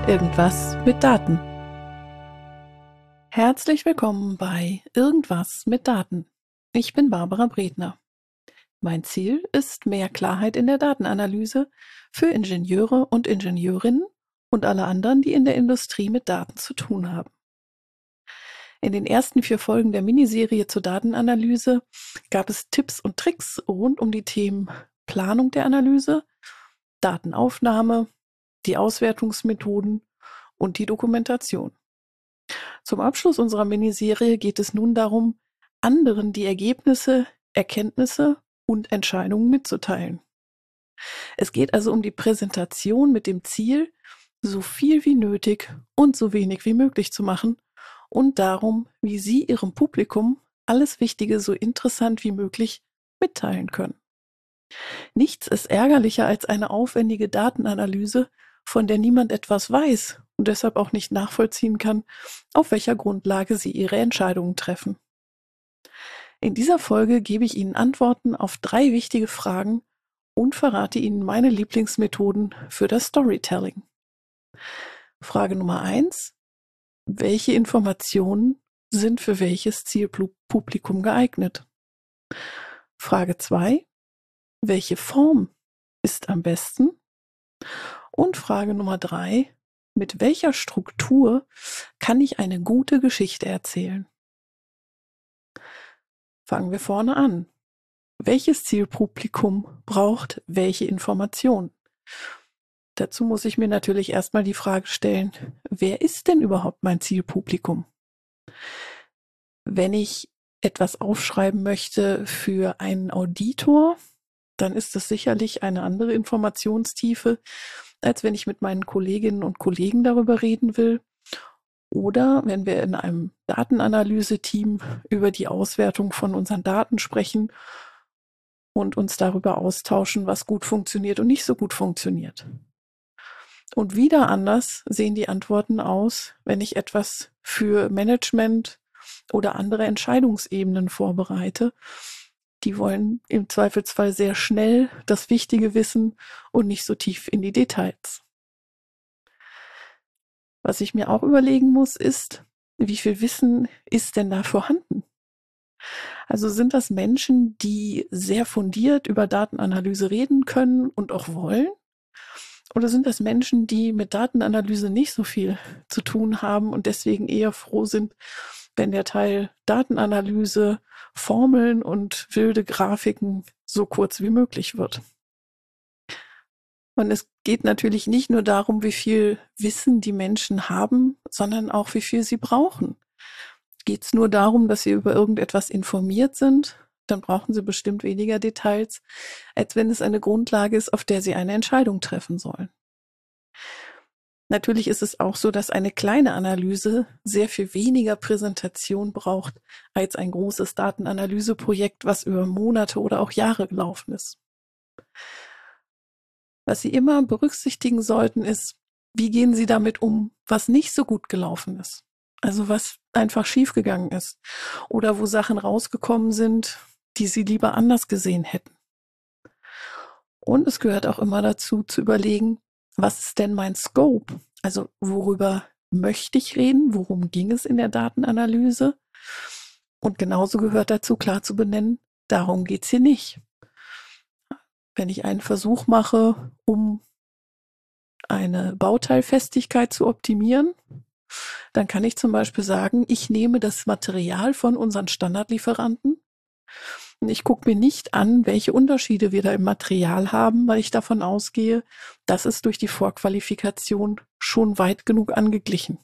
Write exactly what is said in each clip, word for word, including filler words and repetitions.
Irgendwas mit Daten. Herzlich willkommen bei Irgendwas mit Daten. Ich bin Barbara Bredner. Mein Ziel ist mehr Klarheit in der Datenanalyse für Ingenieure und Ingenieurinnen und alle anderen, die in der Industrie mit Daten zu tun haben. In den ersten vier Folgen der Miniserie zur Datenanalyse gab es Tipps und Tricks rund um die Themen Planung der Analyse, Datenaufnahme, die Auswertungsmethoden und die Dokumentation. Zum Abschluss unserer Miniserie geht es nun darum, anderen die Ergebnisse, Erkenntnisse und Entscheidungen mitzuteilen. Es geht also um die Präsentation mit dem Ziel, so viel wie nötig und so wenig wie möglich zu machen und darum, wie Sie Ihrem Publikum alles Wichtige so interessant wie möglich mitteilen können. Nichts ist ärgerlicher als eine aufwendige Datenanalyse, von der niemand etwas weiß und deshalb auch nicht nachvollziehen kann, auf welcher Grundlage Sie Ihre Entscheidungen treffen. In dieser Folge gebe ich Ihnen Antworten auf drei wichtige Fragen und verrate Ihnen meine Lieblingsmethoden für das Storytelling. Frage Nummer eins: Welche Informationen sind für welches Zielpublikum geeignet? Frage zwei: Welche Form ist am besten? Und Frage Nummer drei: Mit welcher Struktur kann ich eine gute Geschichte erzählen? Fangen wir vorne an. Welches Zielpublikum braucht welche Information? Dazu muss ich mir natürlich erstmal die Frage stellen, wer ist denn überhaupt mein Zielpublikum? Wenn ich etwas aufschreiben möchte für einen Auditor, dann ist das sicherlich eine andere Informationstiefe, als wenn ich mit meinen Kolleginnen und Kollegen darüber reden will. Oder wenn wir in einem Datenanalyse-Team über die Auswertung von unseren Daten sprechen und uns darüber austauschen, was gut funktioniert und nicht so gut funktioniert. Und wieder anders sehen die Antworten aus, wenn ich etwas für Management oder andere Entscheidungsebenen vorbereite. Die wollen im Zweifelsfall sehr schnell das Wichtige wissen und nicht so tief in die Details. Was ich mir auch überlegen muss, ist, wie viel Wissen ist denn da vorhanden? Also sind das Menschen, die sehr fundiert über Datenanalyse reden können und auch wollen? Oder sind das Menschen, die mit Datenanalyse nicht so viel zu tun haben und deswegen eher froh sind, wenn der Teil Datenanalyse, Formeln und wilde Grafiken so kurz wie möglich wird? Und es geht natürlich nicht nur darum, wie viel Wissen die Menschen haben, sondern auch, wie viel sie brauchen. Geht es nur darum, dass sie über irgendetwas informiert sind, dann brauchen sie bestimmt weniger Details, als wenn es eine Grundlage ist, auf der sie eine Entscheidung treffen sollen. Natürlich ist es auch so, dass eine kleine Analyse sehr viel weniger Präsentation braucht als ein großes Datenanalyseprojekt, was über Monate oder auch Jahre gelaufen ist. Was Sie immer berücksichtigen sollten, ist, wie gehen Sie damit um, was nicht so gut gelaufen ist? Also was einfach schiefgegangen ist oder wo Sachen rausgekommen sind, die Sie lieber anders gesehen hätten. Und es gehört auch immer dazu, zu überlegen, was ist denn mein Scope? Also worüber möchte ich reden? Worum ging es in der Datenanalyse? Und genauso gehört dazu, klar zu benennen, darum geht es hier nicht. Wenn ich einen Versuch mache, um eine Bauteilfestigkeit zu optimieren, dann kann ich zum Beispiel sagen, ich nehme das Material von unseren Standardlieferanten und ich gucke mir nicht an, welche Unterschiede wir da im Material haben, weil ich davon ausgehe, das ist durch die Vorqualifikation schon weit genug angeglichen.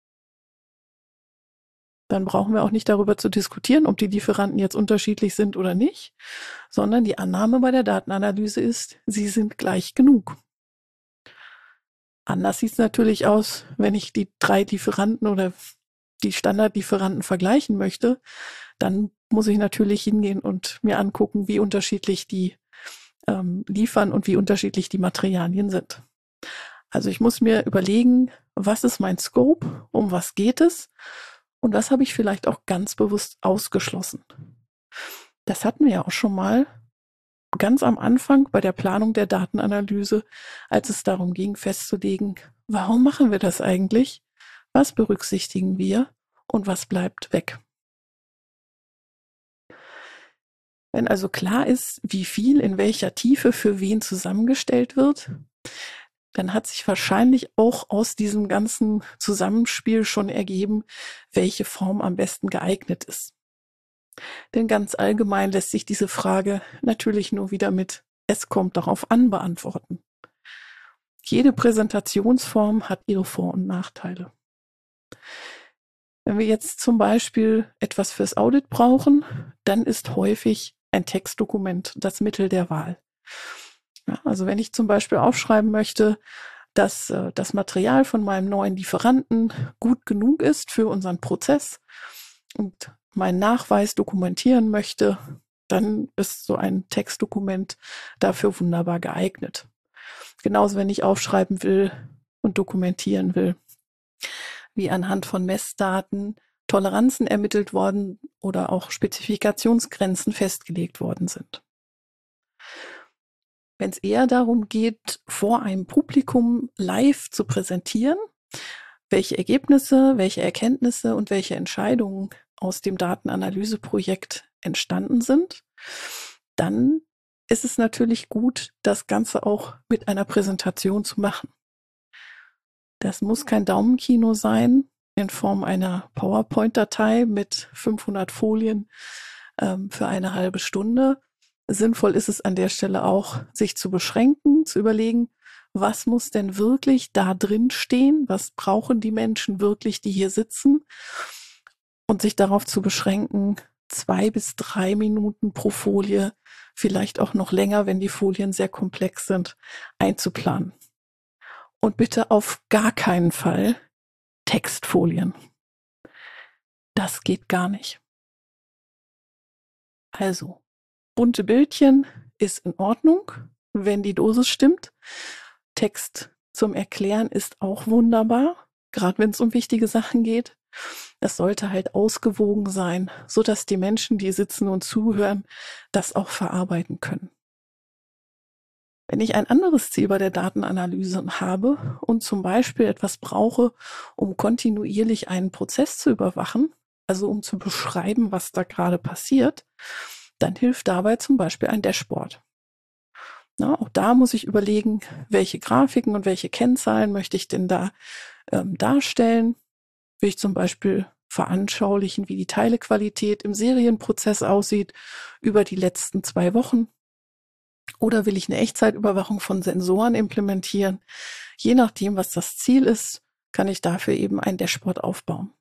Dann brauchen wir auch nicht darüber zu diskutieren, ob die Lieferanten jetzt unterschiedlich sind oder nicht, sondern die Annahme bei der Datenanalyse ist, sie sind gleich genug. Anders sieht es natürlich aus, wenn ich die drei Lieferanten oder die Standardlieferanten vergleichen möchte, dann muss ich natürlich hingehen und mir angucken, wie unterschiedlich die ähm, liefern und wie unterschiedlich die Materialien sind. Also ich muss mir überlegen, was ist mein Scope, um was geht es und was habe ich vielleicht auch ganz bewusst ausgeschlossen. Das hatten wir ja auch schon mal ganz am Anfang bei der Planung der Datenanalyse, als es darum ging, festzulegen, Warum machen wir das eigentlich? Was berücksichtigen wir und was bleibt weg? Wenn also klar ist, wie viel in welcher Tiefe für wen zusammengestellt wird, dann hat sich wahrscheinlich auch aus diesem ganzen Zusammenspiel schon ergeben, welche Form am besten geeignet ist. Denn ganz allgemein lässt sich diese Frage natürlich nur wieder mit "Es kommt darauf an" beantworten. Jede Präsentationsform hat ihre Vor- und Nachteile. Wenn wir jetzt zum Beispiel etwas fürs Audit brauchen, dann ist häufig ein Textdokument das Mittel der Wahl. Ja, also wenn ich zum Beispiel aufschreiben möchte, dass äh, das Material von meinem neuen Lieferanten gut genug ist für unseren Prozess und meinen Nachweis dokumentieren möchte, dann ist so ein Textdokument dafür wunderbar geeignet. Genauso, wenn ich aufschreiben will und dokumentieren will, wie anhand von Messdaten Toleranzen ermittelt worden oder auch Spezifikationsgrenzen festgelegt worden sind. Wenn es eher darum geht, vor einem Publikum live zu präsentieren, welche Ergebnisse, welche Erkenntnisse und welche Entscheidungen aus dem Datenanalyseprojekt entstanden sind, dann ist es natürlich gut, das Ganze auch mit einer Präsentation zu machen. Das muss kein Daumenkino sein in Form einer PowerPoint-Datei mit fünfhundert Folien ähm, für eine halbe Stunde. Sinnvoll ist es an der Stelle auch, sich zu beschränken, zu überlegen, was muss denn wirklich da drin stehen? Was brauchen die Menschen wirklich, die hier sitzen? Und sich darauf zu beschränken, zwei bis drei Minuten pro Folie, vielleicht auch noch länger, wenn die Folien sehr komplex sind, einzuplanen. Und bitte auf gar keinen Fall Textfolien. Das geht gar nicht. Also, bunte Bildchen ist in Ordnung, wenn die Dosis stimmt. Text zum Erklären ist auch wunderbar, gerade wenn es um wichtige Sachen geht. Es sollte halt ausgewogen sein, sodass die Menschen, die sitzen und zuhören, das auch verarbeiten können. Wenn ich ein anderes Ziel bei der Datenanalyse habe und zum Beispiel etwas brauche, um kontinuierlich einen Prozess zu überwachen, also um zu beschreiben, was da gerade passiert, dann hilft dabei zum Beispiel ein Dashboard. Na, auch da muss ich überlegen, welche Grafiken und welche Kennzahlen möchte ich denn da ähm, darstellen. Will ich zum Beispiel veranschaulichen, wie die Teilequalität im Serienprozess aussieht über die letzten zwei Wochen? Oder will ich eine Echtzeitüberwachung von Sensoren implementieren? Je nachdem, was das Ziel ist, kann ich dafür eben ein Dashboard aufbauen.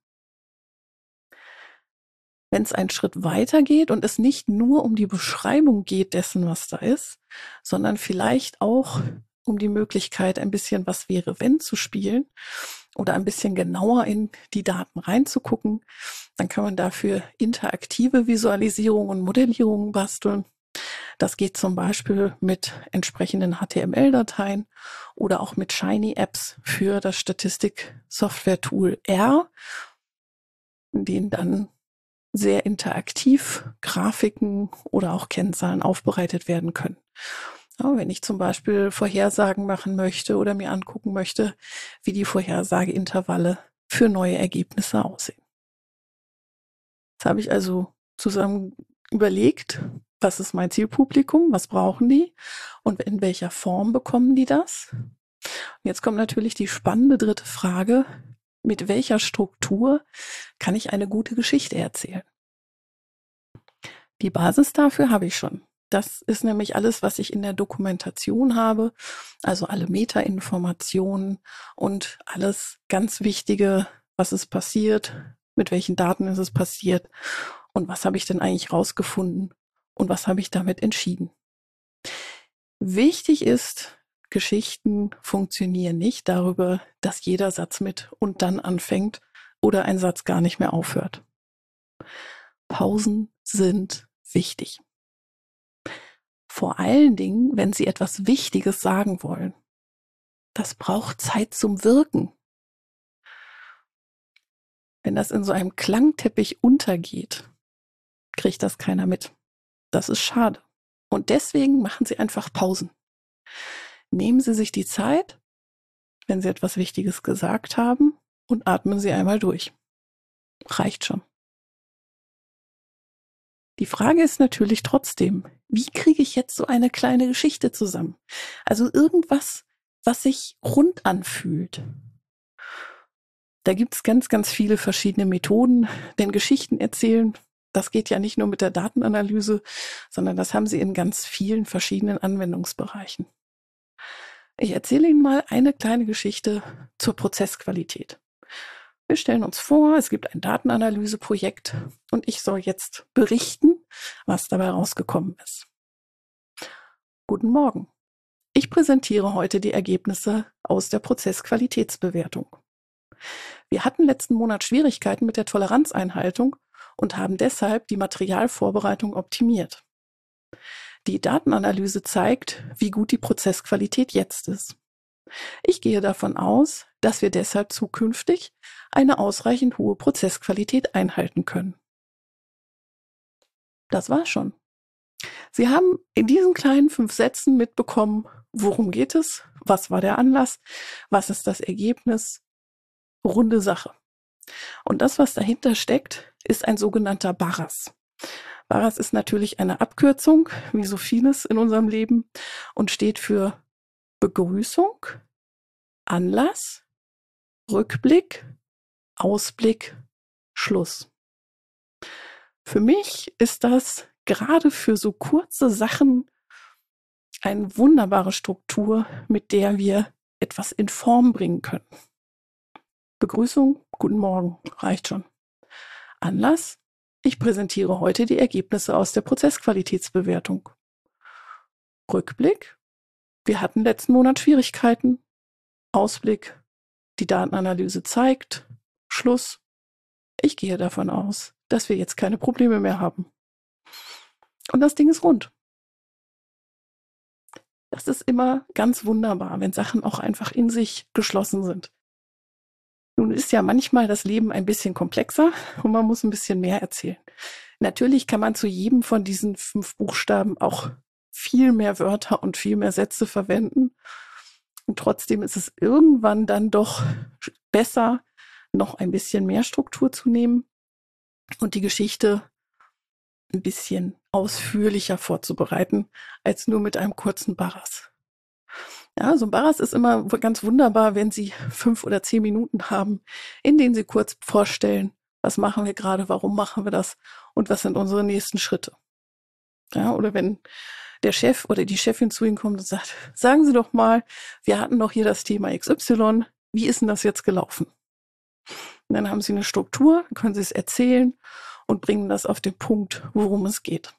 Wenn es einen Schritt weiter geht und es nicht nur um die Beschreibung geht dessen, was da ist, sondern vielleicht auch um die Möglichkeit, ein bisschen was wäre, wenn zu spielen oder ein bisschen genauer in die Daten reinzugucken, dann kann man dafür interaktive Visualisierung und Modellierungen basteln. Das geht zum Beispiel mit entsprechenden H T M L-Dateien oder auch mit Shiny-Apps für das Statistik-Software-Tool R, in denen dann sehr interaktiv Grafiken oder auch Kennzahlen aufbereitet werden können. Ja, wenn ich zum Beispiel Vorhersagen machen möchte oder mir angucken möchte, wie die Vorhersageintervalle für neue Ergebnisse aussehen. Jetzt habe ich also zusammen überlegt, was ist mein Zielpublikum, was brauchen die und in welcher Form bekommen die das? Und jetzt kommt natürlich die spannende dritte Frage, mit welcher Struktur kann ich eine gute Geschichte erzählen? Die Basis dafür habe ich schon. Das ist nämlich alles, was ich in der Dokumentation habe, also alle Metainformationen und alles ganz Wichtige, was ist passiert, mit welchen Daten ist es passiert und was habe ich denn eigentlich rausgefunden und was habe ich damit entschieden. Wichtig ist, Geschichten funktionieren nicht darüber, dass jeder Satz mit und dann anfängt oder ein Satz gar nicht mehr aufhört. Pausen sind wichtig. Vor allen Dingen, wenn Sie etwas Wichtiges sagen wollen. Das braucht Zeit zum Wirken. Wenn das in so einem Klangteppich untergeht, kriegt das keiner mit. Das ist schade. Und deswegen machen Sie einfach Pausen. Nehmen Sie sich die Zeit. wenn Sie etwas Wichtiges gesagt haben, und atmen Sie einmal durch. Reicht schon. Die Frage ist natürlich trotzdem, wie kriege ich jetzt so eine kleine Geschichte zusammen? Also irgendwas, was sich rund anfühlt. Da gibt es ganz, ganz viele verschiedene Methoden, denn Geschichten erzählen, das geht ja nicht nur mit der Datenanalyse, sondern das haben Sie in ganz vielen verschiedenen Anwendungsbereichen. Ich erzähle Ihnen mal eine kleine Geschichte zur Prozessqualität. Wir stellen uns vor, es gibt ein Datenanalyseprojekt und ich soll jetzt berichten, was dabei rausgekommen ist. Guten Morgen. Ich präsentiere heute die Ergebnisse aus der Prozessqualitätsbewertung. Wir hatten letzten Monat Schwierigkeiten mit der Toleranzeinhaltung und haben deshalb die Materialvorbereitung optimiert. Die Datenanalyse zeigt, wie gut die Prozessqualität jetzt ist. Ich gehe davon aus, dass wir deshalb zukünftig eine ausreichend hohe Prozessqualität einhalten können. Das war's schon. Sie haben in diesen kleinen fünf Sätzen mitbekommen, worum geht es, was war der Anlass, was ist das Ergebnis, runde Sache. Und das, was dahinter steckt, ist ein sogenannter B A R A S. B A R A S ist natürlich eine Abkürzung, wie so vieles in unserem Leben, und steht für Begrüßung, Anlass, Rückblick, Ausblick, Schluss. Für mich ist das gerade für so kurze Sachen eine wunderbare Struktur, mit der wir etwas in Form bringen können. Begrüßung, guten Morgen, reicht schon. Anlass, ich präsentiere heute die Ergebnisse aus der Prozessqualitätsbewertung. Rückblick, wir hatten letzten Monat Schwierigkeiten. Ausblick, die Datenanalyse zeigt. Schluss, ich gehe davon aus, dass wir jetzt keine Probleme mehr haben. Und das Ding ist rund. Das ist immer ganz wunderbar, wenn Sachen auch einfach in sich geschlossen sind. Nun ist ja manchmal das Leben ein bisschen komplexer und man muss ein bisschen mehr erzählen. Natürlich kann man zu jedem von diesen fünf Buchstaben auch viel mehr Wörter und viel mehr Sätze verwenden. Und trotzdem ist es irgendwann dann doch besser, noch ein bisschen mehr Struktur zu nehmen und die Geschichte ein bisschen ausführlicher vorzubereiten, als nur mit einem kurzen B A R A S. Ja, so ein B A R A S ist immer ganz wunderbar, wenn Sie fünf oder zehn Minuten haben, in denen Sie kurz vorstellen, was machen wir gerade, warum machen wir das und was sind unsere nächsten Schritte. Ja, oder wenn der Chef oder die Chefin zu Ihnen kommt und sagt, sagen Sie doch mal, wir hatten doch hier das Thema X Y, wie ist denn das jetzt gelaufen? Und dann haben Sie eine Struktur, können Sie es erzählen und bringen das auf den Punkt, worum es geht.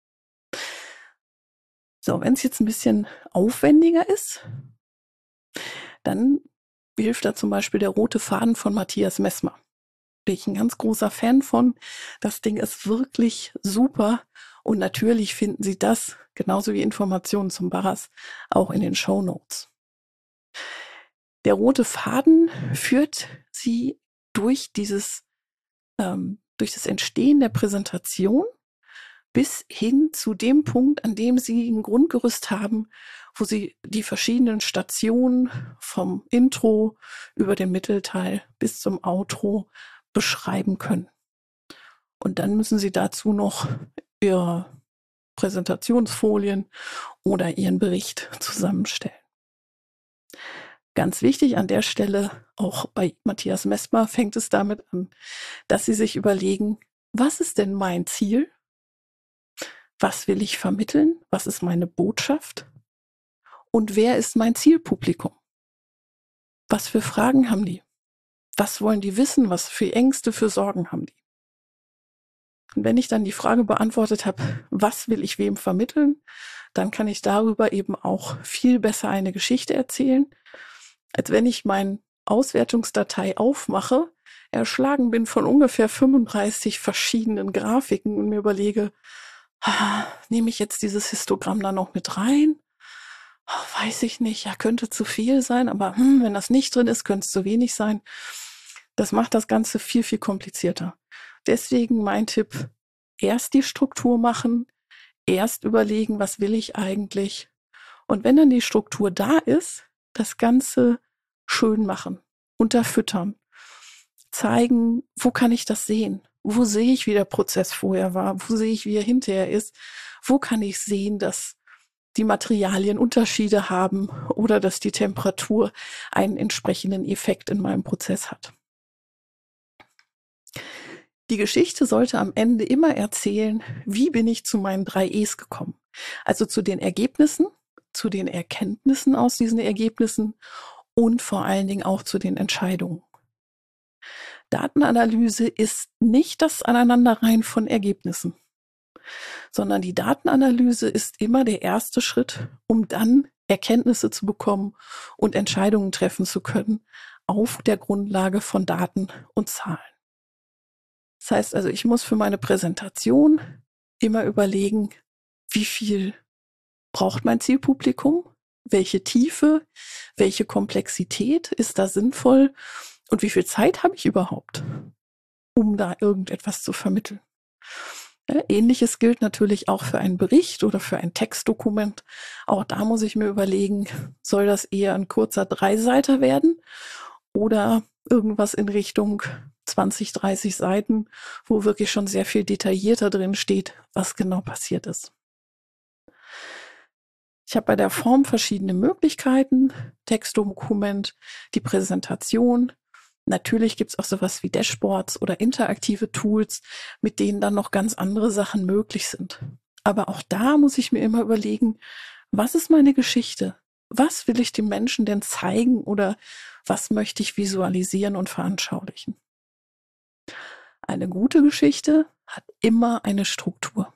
So, wenn es jetzt ein bisschen aufwendiger ist, dann hilft da zum Beispiel der rote Faden von Matthias Messmer. Bin ich ein ganz großer Fan von. Das Ding ist wirklich super. Und natürlich finden Sie das, genauso wie Informationen zum B A R A S, auch in den Shownotes. Der rote Faden führt Sie durch dieses, ähm, durch das Entstehen der Präsentation bis hin zu dem Punkt, an dem Sie ein Grundgerüst haben, wo Sie die verschiedenen Stationen vom Intro über den Mittelteil bis zum Outro beschreiben können. Und dann müssen Sie dazu noch Ihre Präsentationsfolien oder Ihren Bericht zusammenstellen. Ganz wichtig an der Stelle, auch bei Matthias Messmer fängt es damit an, dass Sie sich überlegen, was ist denn mein Ziel? Was will ich vermitteln? Was ist meine Botschaft? Und wer ist mein Zielpublikum? Was für Fragen haben die? Was wollen die wissen? Was für Ängste, für Sorgen haben die? Und wenn ich dann die Frage beantwortet habe, was will ich wem vermitteln, dann kann ich darüber eben auch viel besser eine Geschichte erzählen, als wenn ich meine Auswertungsdatei aufmache, erschlagen bin von ungefähr fünfunddreißig verschiedenen Grafiken und mir überlege, ah, nehme ich jetzt dieses Histogramm da noch mit rein? Oh, weiß ich nicht, ja, könnte zu viel sein, aber hm, wenn das nicht drin ist, könnte es zu wenig sein. Das macht das Ganze viel, viel komplizierter. Deswegen mein Tipp, erst die Struktur machen, erst überlegen, was will ich eigentlich? Und wenn dann die Struktur da ist, das Ganze schön machen, unterfüttern, zeigen, wo kann ich das sehen? Wo sehe ich, wie der Prozess vorher war? Wo sehe ich, wie er hinterher ist? Wo kann ich sehen, dass die Materialien Unterschiede haben oder dass die Temperatur einen entsprechenden Effekt in meinem Prozess hat? Die Geschichte sollte am Ende immer erzählen, wie bin ich zu meinen drei E's gekommen? Also zu den Ergebnissen, zu den Erkenntnissen aus diesen Ergebnissen und vor allen Dingen auch zu den Entscheidungen. Datenanalyse ist nicht das Aneinanderreihen von Ergebnissen, sondern die Datenanalyse ist immer der erste Schritt, um dann Erkenntnisse zu bekommen und Entscheidungen treffen zu können auf der Grundlage von Daten und Zahlen. Das heißt also, ich muss für meine Präsentation immer überlegen, wie viel braucht mein Zielpublikum, welche Tiefe, welche Komplexität ist da sinnvoll und wie viel Zeit habe ich überhaupt, um da irgendetwas zu vermitteln. Ja, Ähnliches gilt natürlich auch für einen Bericht oder für ein Textdokument. Auch da muss ich mir überlegen, soll das eher ein kurzer Dreiseiter werden oder irgendwas in Richtung zwanzig, dreißig Seiten, wo wirklich schon sehr viel detaillierter drin steht, was genau passiert ist. Ich habe bei der Form verschiedene Möglichkeiten, Textdokument, die Präsentation. Natürlich gibt es auch sowas wie Dashboards oder interaktive Tools, mit denen dann noch ganz andere Sachen möglich sind. Aber auch da muss ich mir immer überlegen, was ist meine Geschichte? Was will ich dem Menschen denn zeigen oder was möchte ich visualisieren und veranschaulichen? Eine gute Geschichte hat immer eine Struktur.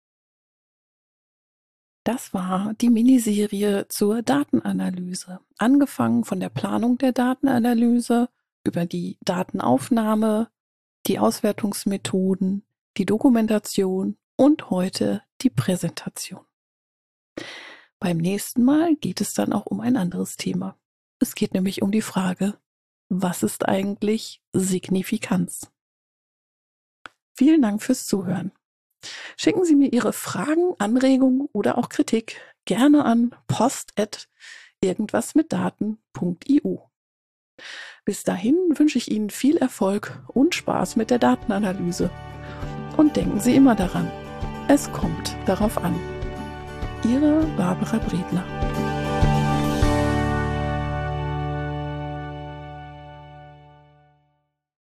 Das war die Miniserie zur Datenanalyse. Angefangen von der Planung der Datenanalyse, über die Datenaufnahme, die Auswertungsmethoden, die Dokumentation und heute die Präsentation. Beim nächsten Mal geht es dann auch um ein anderes Thema. Es geht nämlich um die Frage, was ist eigentlich Signifikanz? Vielen Dank fürs Zuhören. Schicken Sie mir Ihre Fragen, Anregungen oder auch Kritik gerne an post at irgendwasmitdaten punkt i u. Bis dahin wünsche ich Ihnen viel Erfolg und Spaß mit der Datenanalyse. Und denken Sie immer daran, es kommt darauf an. Ihre Barbara Bredner.